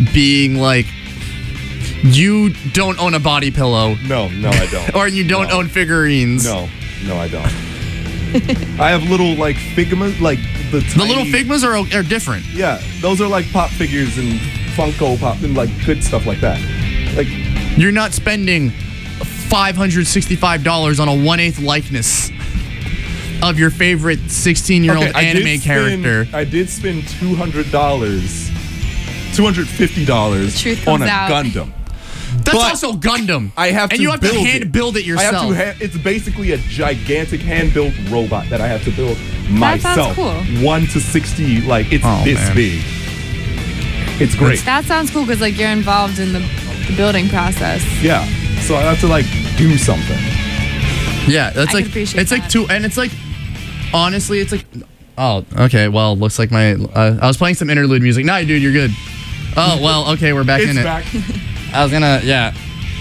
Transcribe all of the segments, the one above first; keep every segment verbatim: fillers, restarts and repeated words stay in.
being like, you don't own a body pillow. No, no, I don't. Or you don't no. own figurines. No, no, I don't. I have little like Figmas, like the The tiny, little Figmas are are different. Yeah, those are like pop figures and Funko Pop and like good stuff like that. Like You're not spending five hundred sixty-five dollars on a one-eighth likeness of your favorite sixteen-year-old okay, I anime did spend, character. I did spend two hundred dollars, two hundred fifty dollars Truth on comes a out. Gundam. That's But also Gundam. I have and to you have build to hand it. build it I yourself. have to. Ha- it's basically a gigantic hand-built robot that I have to build That sounds myself. cool. One to sixty, like it's Oh, this man. big. It's great. That sounds cool because like you're involved in the, the building process. Yeah. So I have to like do something. Yeah, that's I like can appreciate it's like that. two, and it's like honestly, it's like oh, okay. Well, looks like my uh, I was playing some interlude music. Nah, dude, you're good. Oh well, okay, we're back It's in it. back. I was gonna, yeah.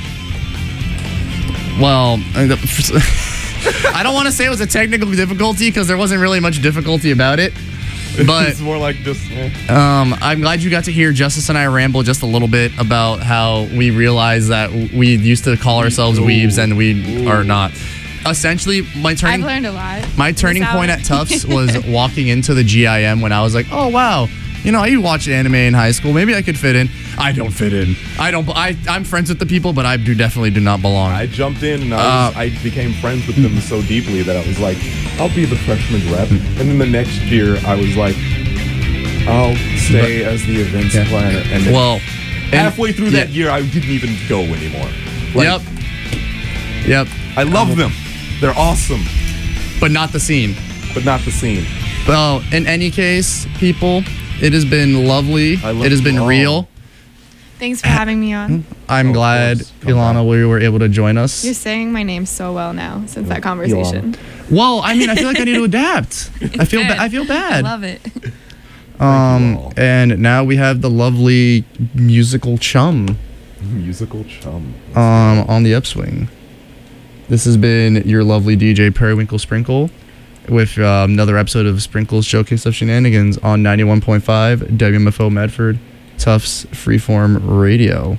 Well, I don't want to say it was a technical difficulty because there wasn't really much difficulty about it. But It's more like just. eh. um, I'm glad you got to hear Justice and I ramble just a little bit about how we realized that we used to call ourselves Ooh. weebs and we Ooh. are not. Essentially, my I've turning learned a lot. my turning This point hour. at Tufts was walking into the G I M when I was like, oh wow, you know, I watched anime in high school. Maybe I could fit in. I don't fit in. I don't. I I'm friends with the people, but I do definitely do not belong. I jumped in and I, was, Uh, I became friends with them so deeply that I was like, I'll be the freshman rep. And then the next year, I was like, I'll stay as the events Yeah. planner. And then well, and- halfway through that yeah. year, I didn't even go anymore. Like, Yep. Yep. I love them. They're awesome, But not the scene. but not the scene. Well, in any case, people, it has been lovely. I love It has you been all. real. Thanks for having me on. I'm Oh, of glad, course. Come Ilana, on. we were able to join us. You're saying my name so well now since that conversation. Well, I mean, I feel like I need to adapt. I feel. Ba- I feel I bad. love it. Um, all. and now we have the lovely musical chum Musical chum. um, on the upswing. This has been your lovely D J Periwinkle Sprinkle with um, another episode of Sprinkle's Showcase of Shenanigans on ninety-one point five W M F O Medford, Tufts Freeform Radio.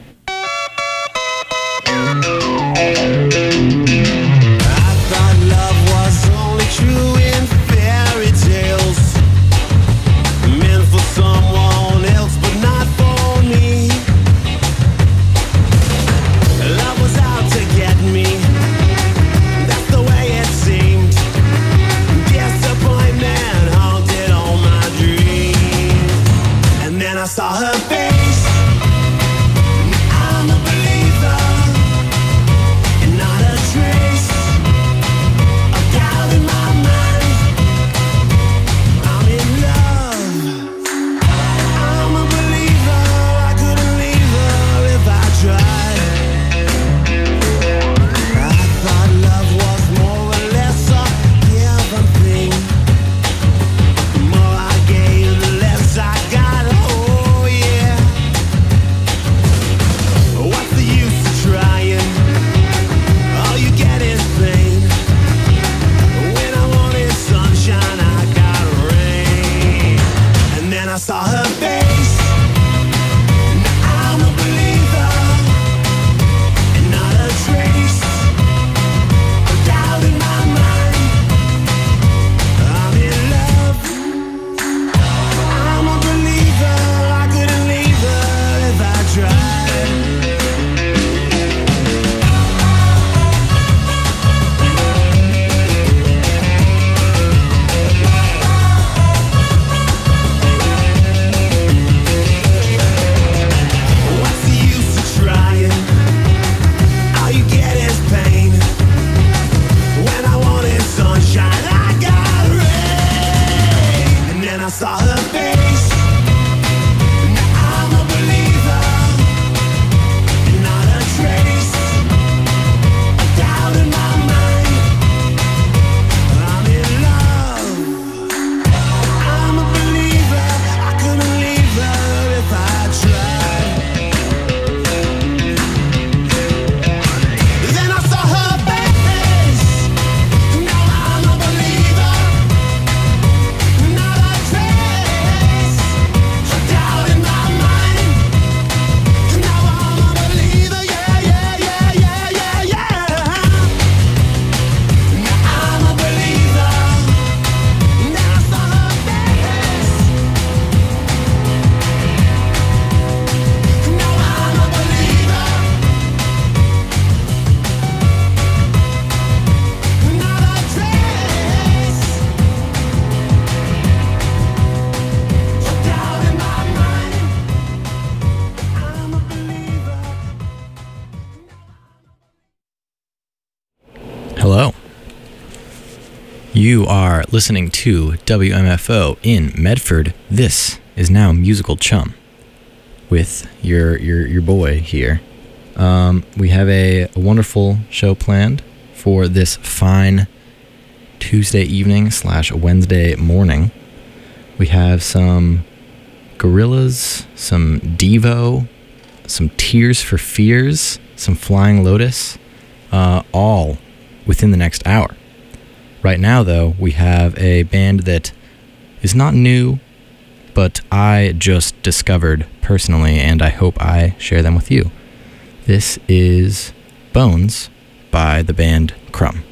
I thought love was only true in fairy tales, meant for someone else but not for me. Love was out to get me, that's the way it seemed. Disappointment haunted all my dreams. And then I saw her face Hello. You are listening to W M F O in Medford. This is now Musical Chum with your your your boy here. Um, we have a, a wonderful show planned for this fine Tuesday evening slash Wednesday morning. We have some Gorillaz, some Devo, some Tears for Fears, some Flying Lotus, uh, all within the next hour. Right now, though, we have a band that is not new, but I just discovered personally, and I hope I share them with you. This is Bones by the band Crumb.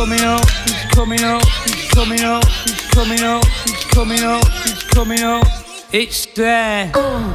coming out, he's coming out, he's coming out, he's coming out, he's coming out, he's coming out. It's there.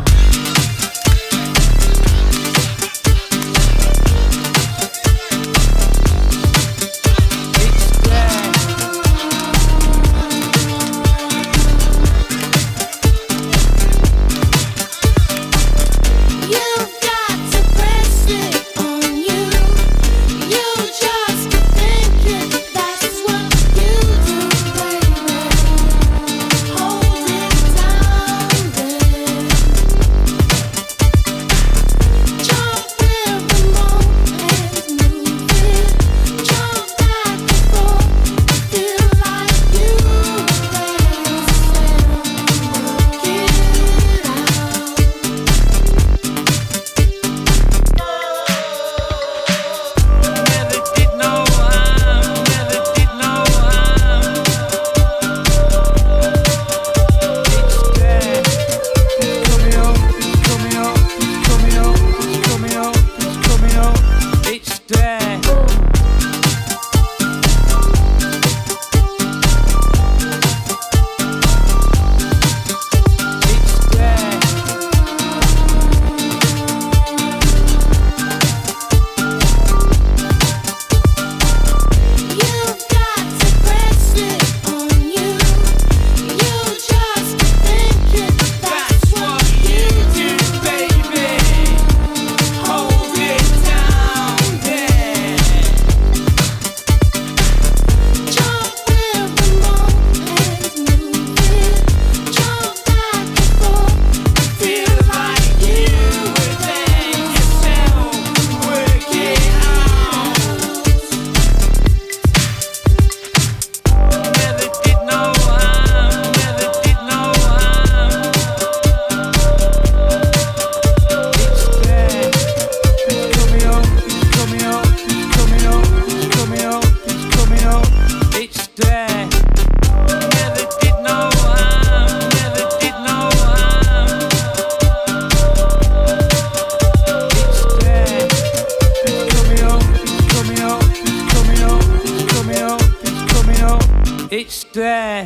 It's there.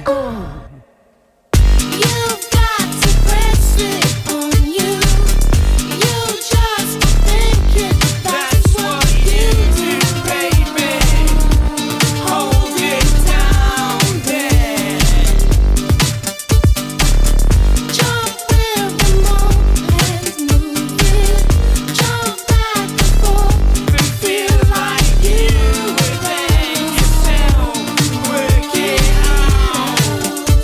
You've got to press it on you. You just think it. That's what you do, baby. Hold it down there. Jump where the moment move it. Jump back and forth and feel like you were there yourself. Work it out.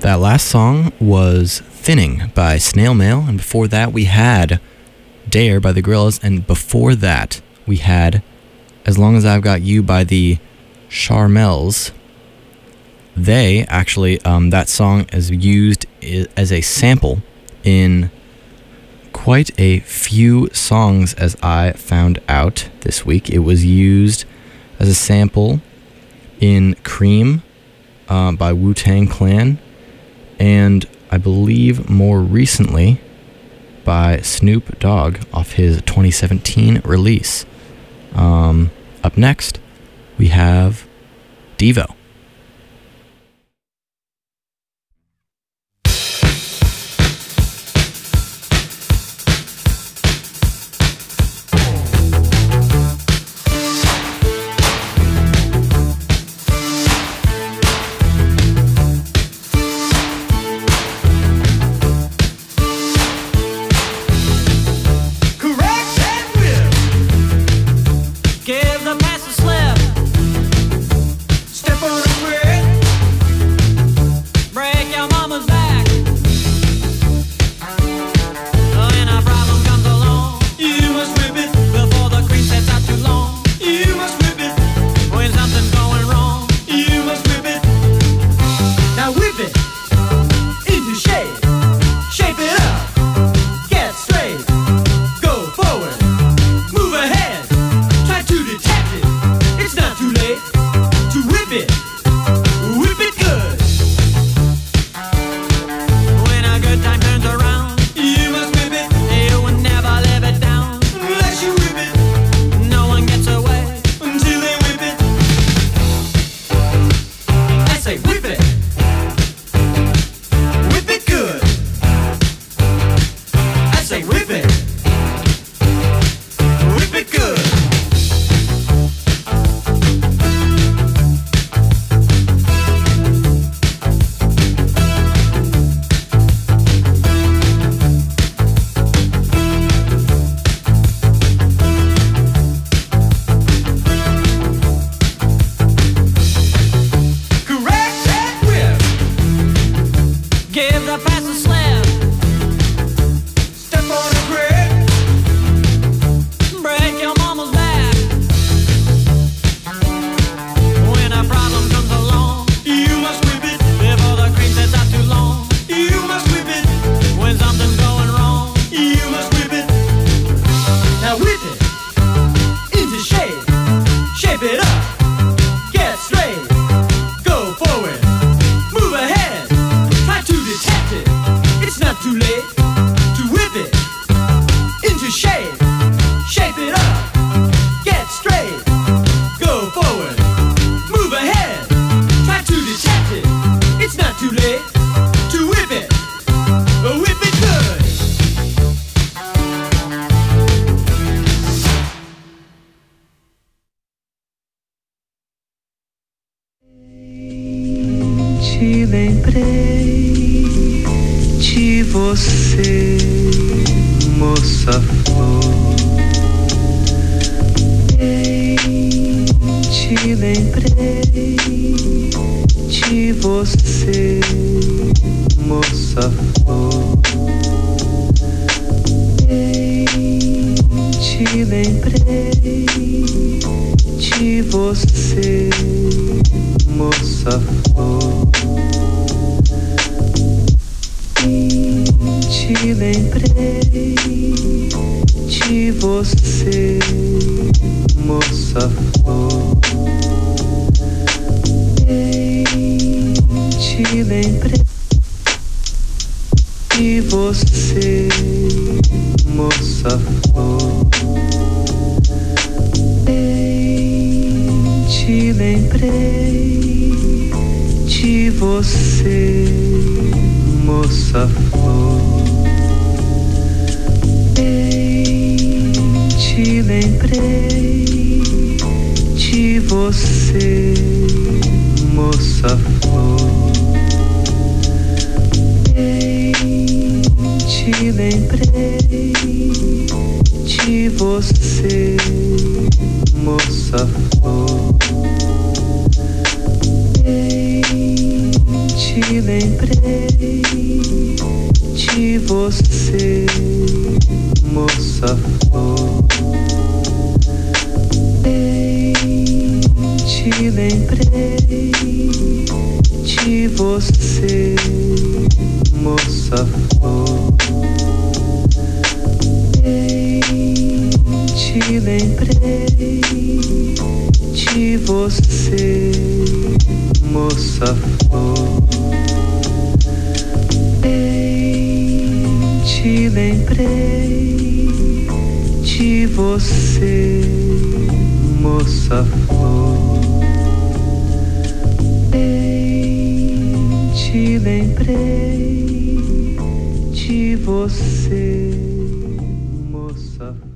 That last song was Thinning by Snail Mail, and before that we had Dare by the Gorillaz, and before that we had As Long As I've Got You by the Charmels. They actually, um, that song is used i- as a sample in quite a few songs, as I found out this week. It was used as a sample in Cream uh, by Wu-Tang Clan, and I believe more recently by Snoop Dogg off his twenty seventeen release. Um, up next, we have Devo. Correct and will. Give the pass a slip. Step on a grid. Break your mama's back. When a problem comes along, you must whip it before the cream sets out too long. You must whip it when something's going wrong. You must whip it. Now whip it into shape. Shape it up. Get straight. Go forward. Move ahead. Try to detect it. It's not too late to whip it. Whip it good. When a good time turns around, you must whip it. You will never live it down unless you whip it. No one gets away until they whip it. I say whip it. Whip it good. I say whip it. Whip it good. Correct and whip. Give the pass a slip. Step on a grid. Break your mama's back. When a problem comes along, you must whip it before the cream sets out too long. You must whip it when something's going wrong. You must whip it. Now whip it into shape. Shape it up. Get straight. Go forward. Move ahead. Try to detect it. It's not too late to whip it into shape. Shape it up. Get straight. Go forward. Move ahead. Try to detect it. It's not too late to whip it. Whip it good. Te lembrei de você, moça flor. Ei, te lembrei de você, moça flor. Ei, te lembrei de você, moça flor. Te lembrei de você, moça flor. Ei, te lembrei de você, moça flor. Ei, te lembrei de você, moça flor. Ei, te lembrei de você, moça flor. Ei, te lembrei de você, moça flor. Ei, te te lembrei de você, moça flor. Bem, te lembrei de você, moça flor. Bem, te lembrei de você, moça flor. Bem, te lembrei de você, moça flor. Bem, te lembrei de você, moça flor.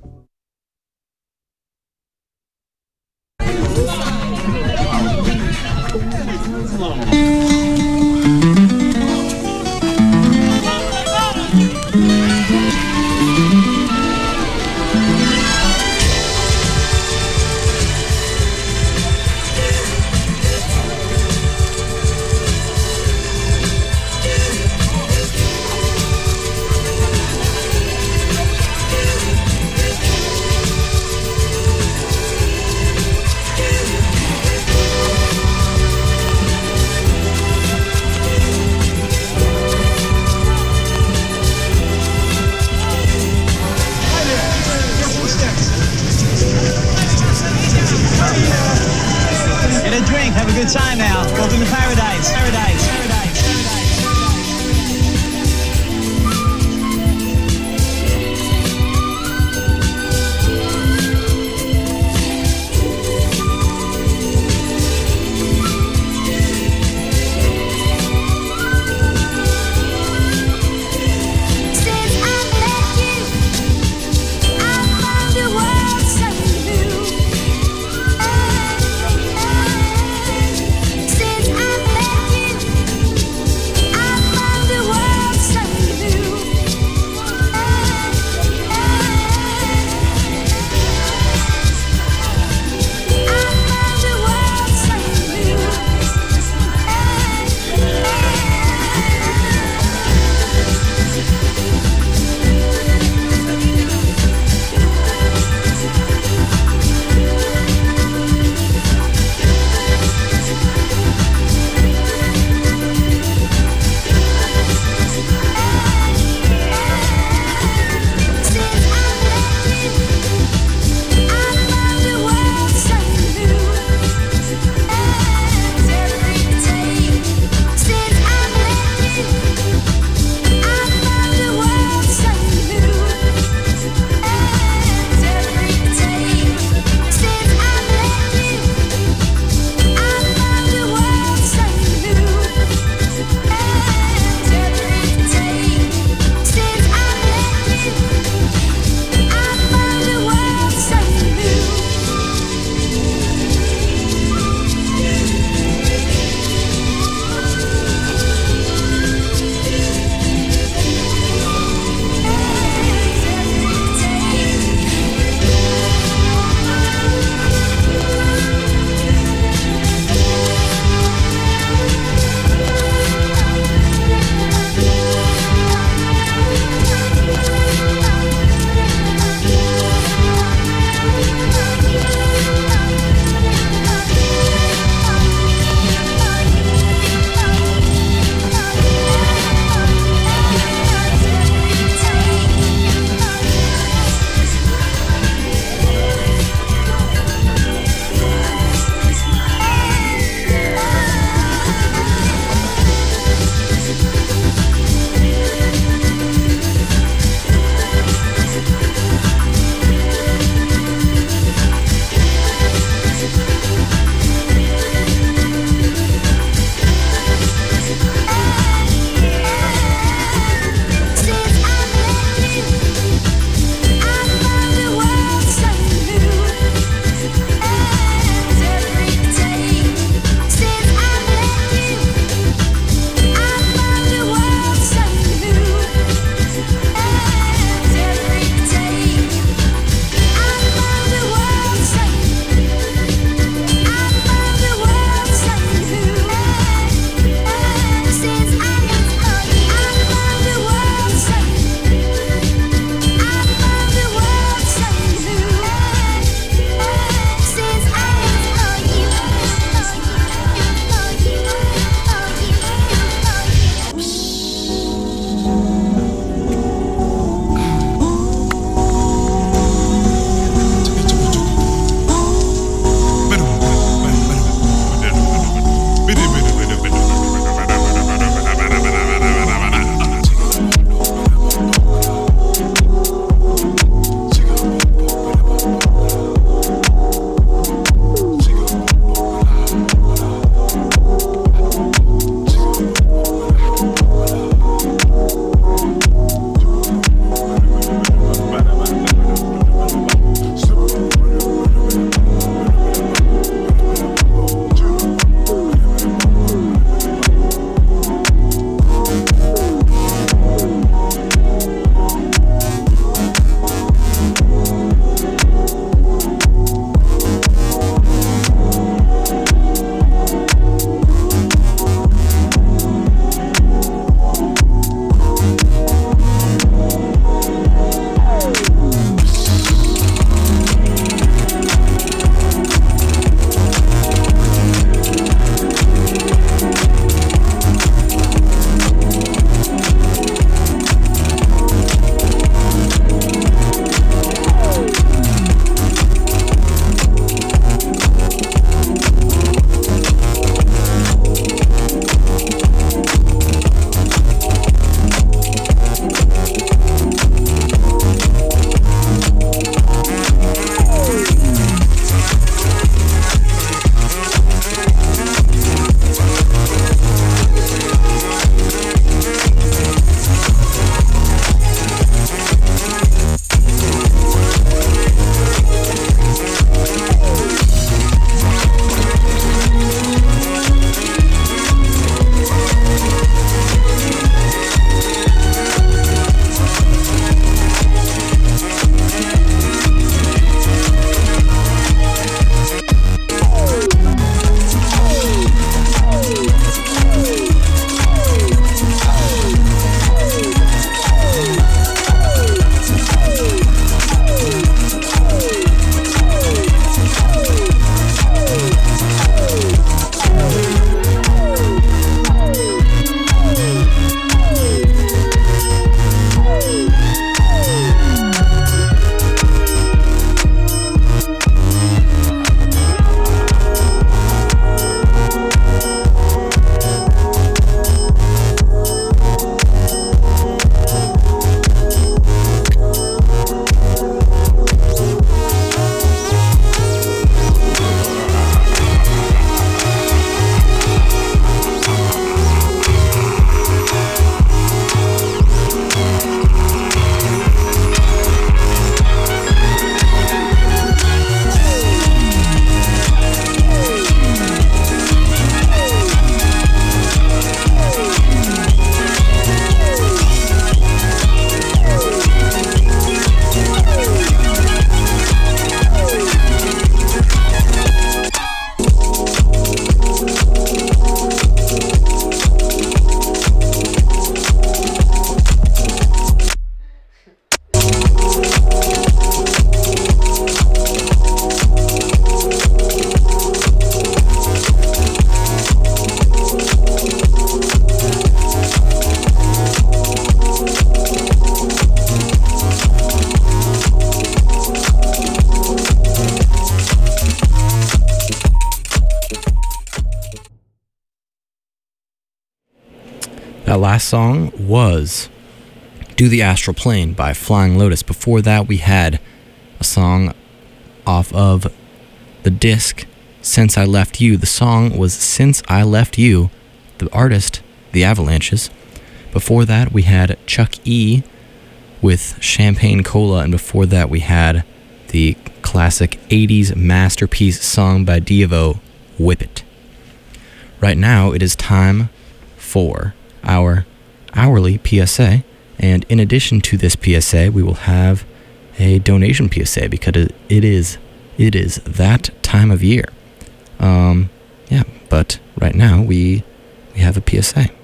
last song was Do the Astral Plane by Flying Lotus. Before that, we had a song off of the disc Since I Left You. The song was Since I Left You, the artist, The Avalanches. Before that, we had Chuck E. with Champagne Cola, and before that, we had the classic eighties masterpiece song by Devo, Whip It. Right now, it is time for our hourly P S A, and in addition to this P S A, we will have a donation P S A because it, it is it is that time of year. Um, yeah, but right now we we have a P S A.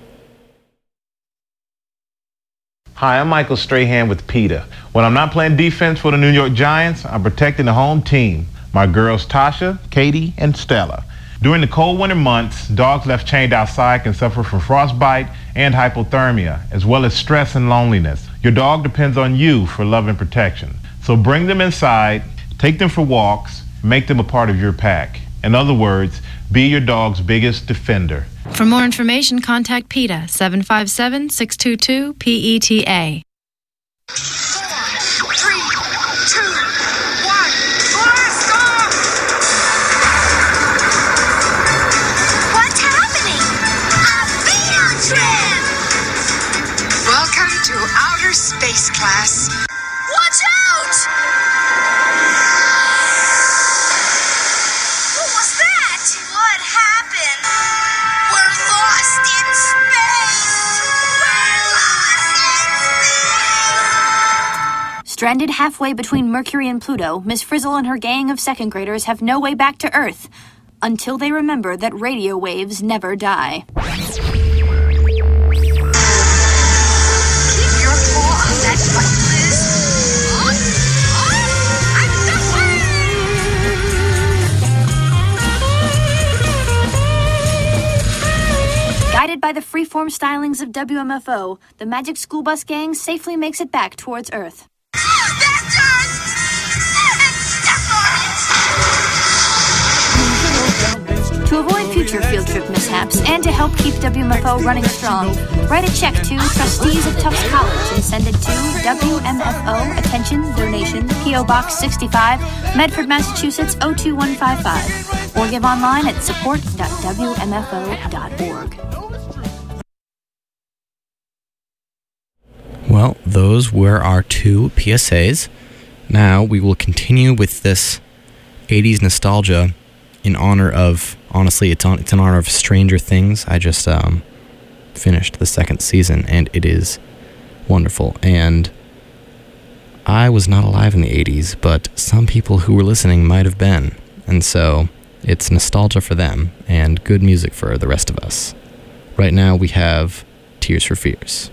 Hi, I'm Michael Strahan with PETA. When I'm not playing defense for the New York Giants, I'm protecting the home team, my girls Tasha, Katie, and Stella. During the cold winter months, dogs left chained outside can suffer from frostbite and hypothermia, as well as stress and loneliness. Your dog depends on you for love and protection. So bring them inside, take them for walks, make them a part of your pack. In other words, be your dog's biggest defender. For more information, contact PETA, seven five seven, six two two, P E T A. Three, two, one, blast off! What's happening? A field trip! Welcome to outer space, class. Watch out! What was that? What happened? We're lost in space! We're lost in space! Stranded halfway between Mercury and Pluto, Miss Frizzle and her gang of second graders have no way back to Earth until they remember that radio waves never die. Keep your paw on that button, Liz. On, on, I'm the Guided by the freeform stylings of W M F O, the Magic School Bus Gang safely makes it back towards Earth. To avoid future field trip mishaps and to help keep W M F O running strong, write a check to Trustees of Tufts College and send it to W M F O, attention, donation, P O Box sixty-five, Medford, Massachusetts oh two one five five, or give online at support dot w m f o dot org. Well, those were our two P S As. Now we will continue with this eighties nostalgia in honor of, honestly, it's on it's in honor of Stranger Things. I just um, finished the second season, and it is wonderful. And I was not alive in the eighties, but some people who were listening might have been. And so it's nostalgia for them and good music for the rest of us. Right now we have Tears for Fears.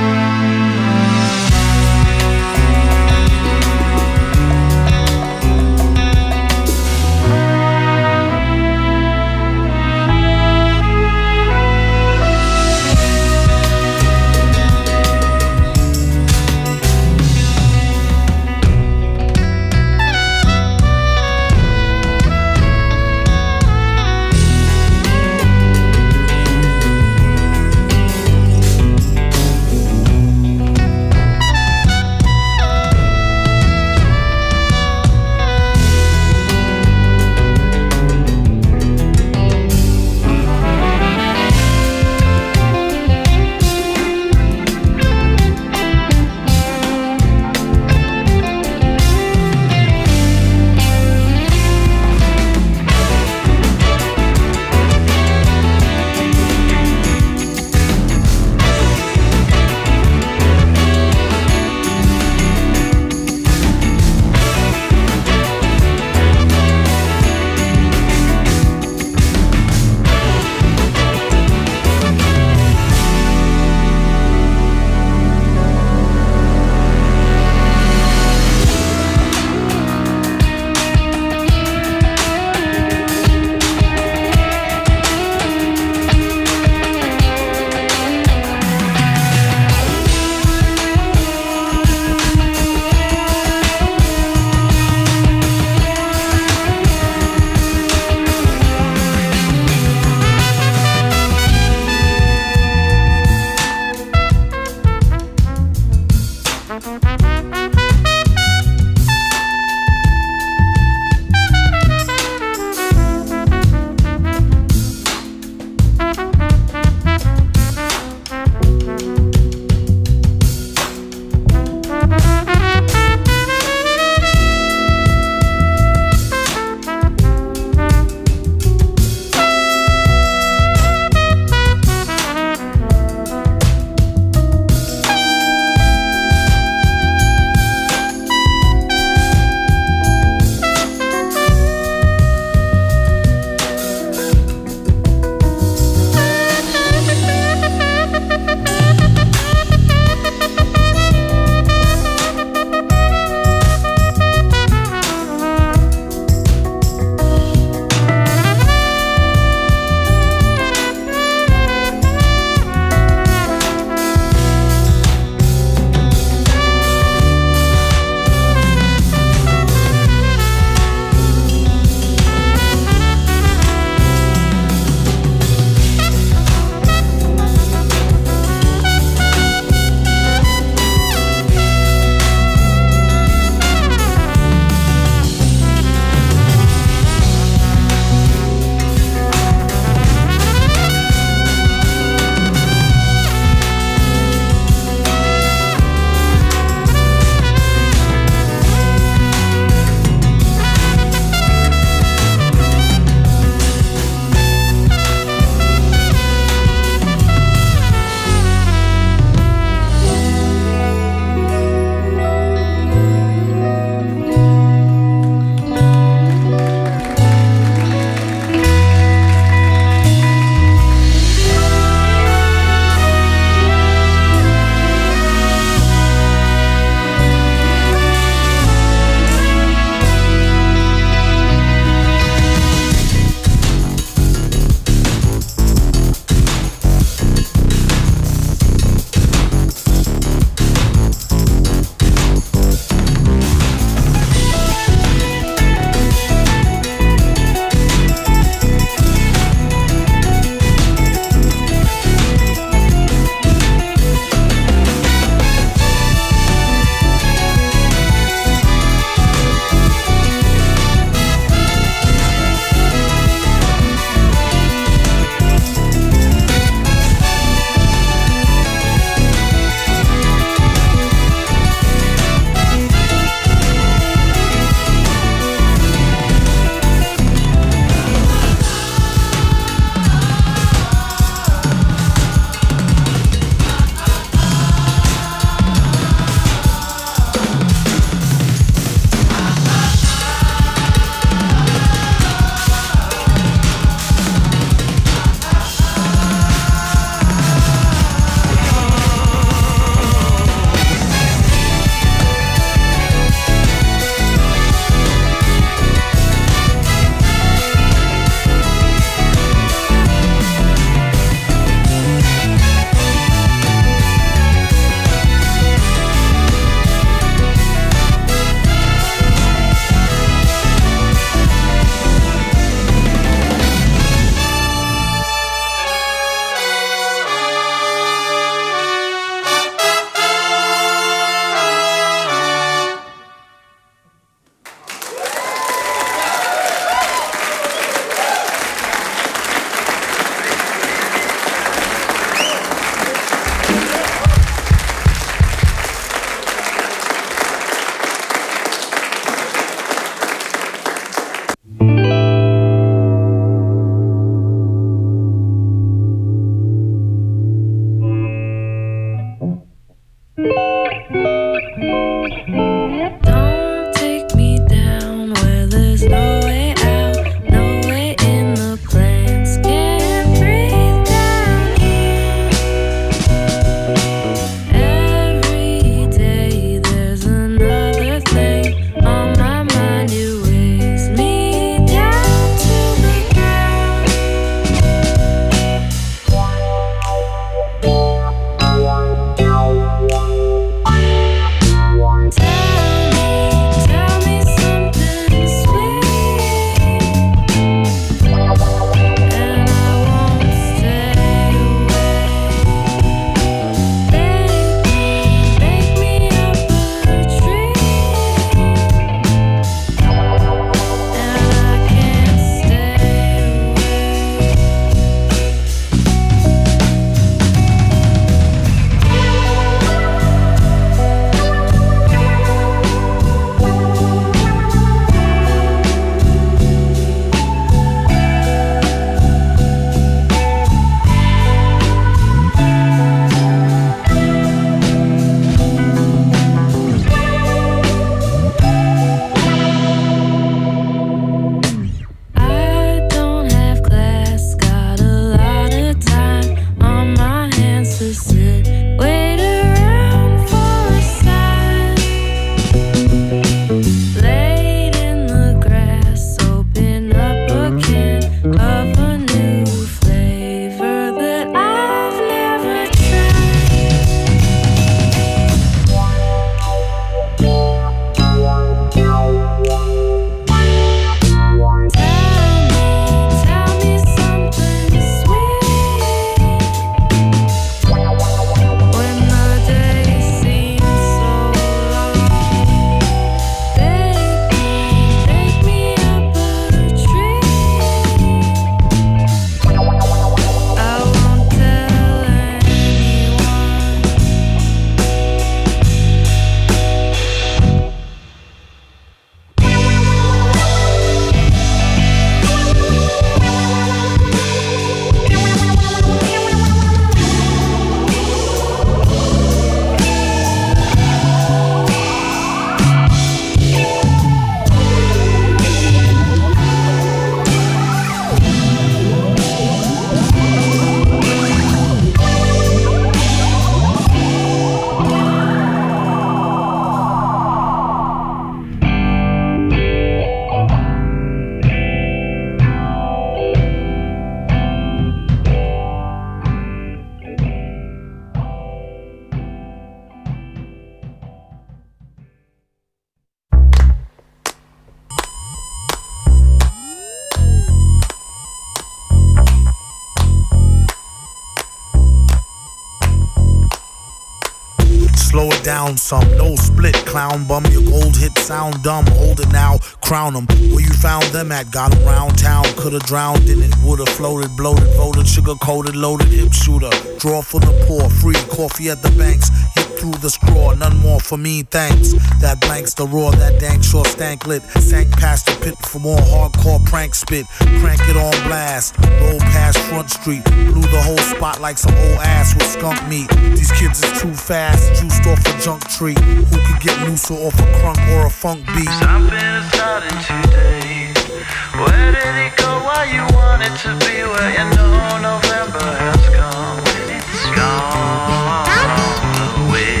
slow it down some. No split, clown bum. Your gold hit sound dumb. Hold it now, crown them. Where you found them at? Got them round town. Could've drowned in it. Would've floated, bloated, voted, sugar coated, loaded, hip shooter. Draw for the poor, free coffee at the banks. Hit through the scrawl, none more for me, thanks. That blanks the roar, that dank sure stank lit. Sank past the pit for more hardcore prank spit. Crank it on blast, roll past Front Street. Blew the whole spot like some old ass with skunk meat. These kids is too fast, juiced off a junk tree. Who could get looser off a crunk or a funk beat? Something is starting today. Where did it go? Why you want it to be? Where you know November has come. It's gone away.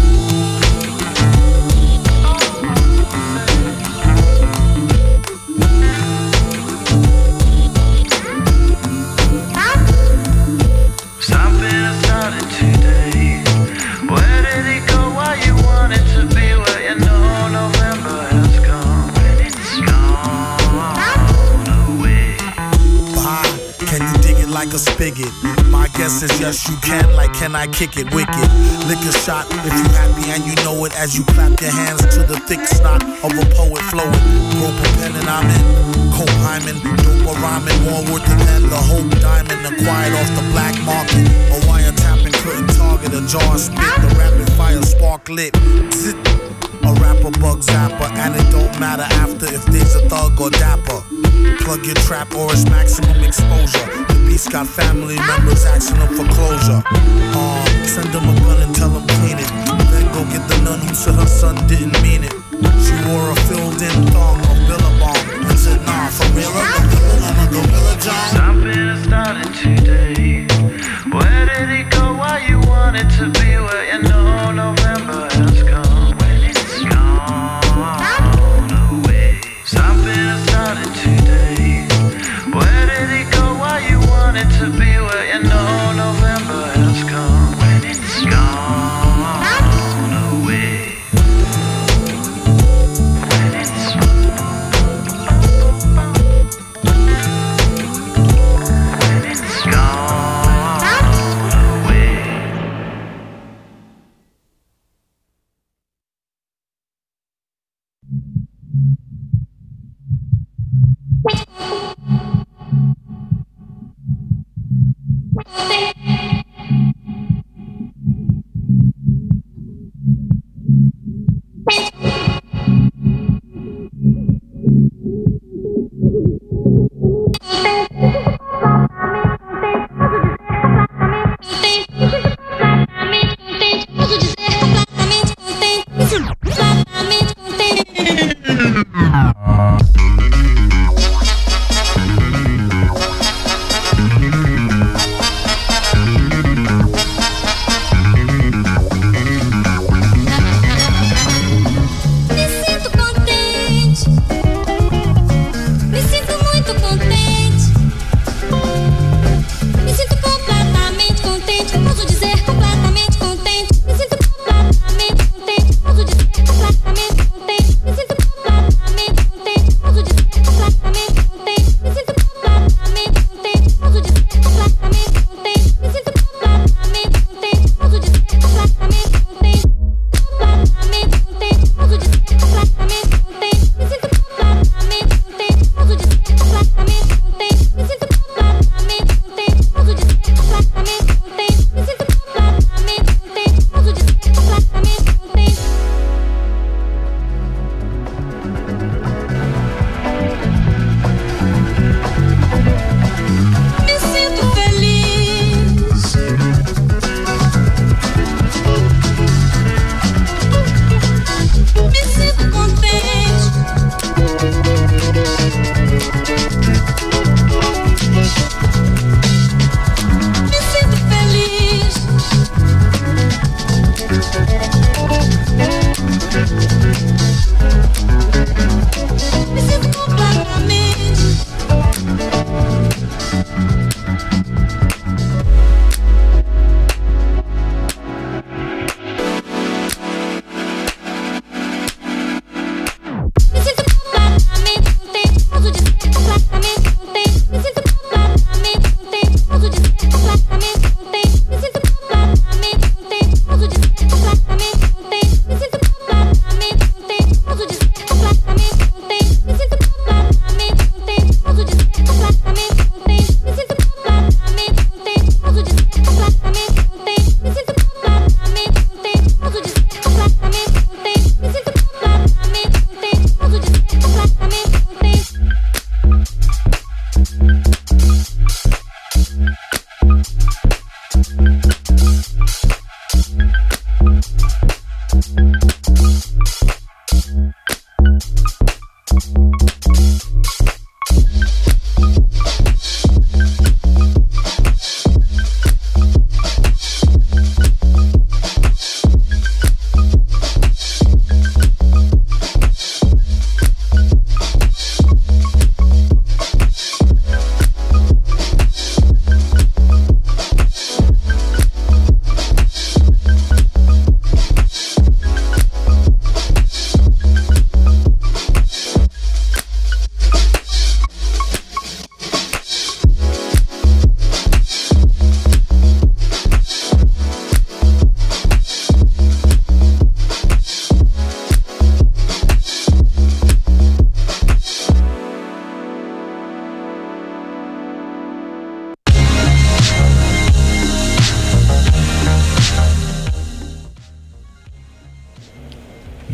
Something is starting today. Where did it go? Why you want it to be? Where you know November has come. It's gone away. Bah, can you dig it like a spigot? My guess is yes you can, like can I kick it wicked? Lick a shot if you happy and you know it as you clap your hands to the thick snot of a poet flowing. Rope a pen and I'm in, cope hymen, dope a rhyming, more worth than the hope diamond acquired off the black market. A wire tapping couldn't target a jar spit, the rapid fire spark lit. Zit. A rapper bug zapper, and it don't matter after if there's a thug or dapper. Plug your trap or it's maximum exposure. The beast got family members asking them for closure. Uh, send them a gun and tell them clean it. Then go get the nun who said her son didn't mean it. She wore a filled-in thong of Billabong and said, nah, for real, I'm a gorilla, I'm a gorilla, John. Something is starting today. Where did it go? Why you want it to be? Where you know November has come. Something is starting today. Where did it go? Why you want it to be? Where you know November has come. When it's gone away. When it's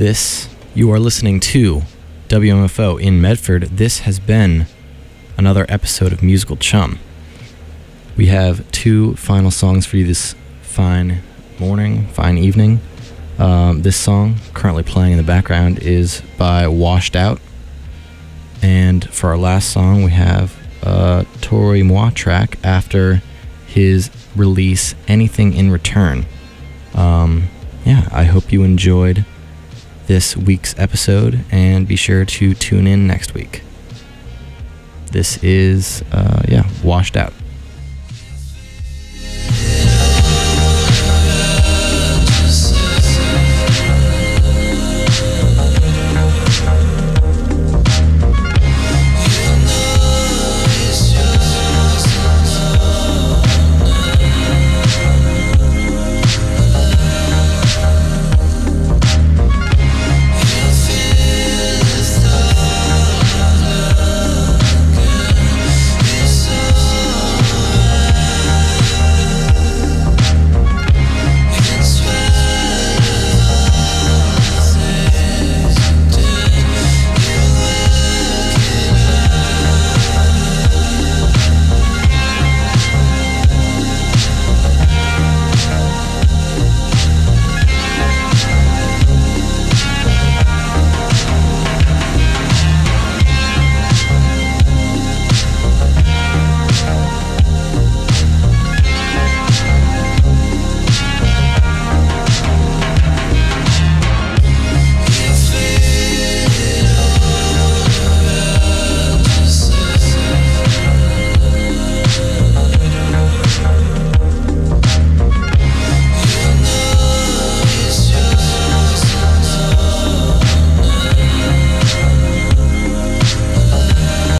This, you are listening to W M F O in Medford. This has been another episode of Musical Chum. We have two final songs for you this fine morning, fine evening. Um, this song currently playing in the background is by Washed Out. And for our last song, we have a Tori Moi track after his release, Anything in Return. Um, yeah, I hope you enjoyed this week's episode, and be sure to tune in next week. This is, uh, yeah, Washed Out.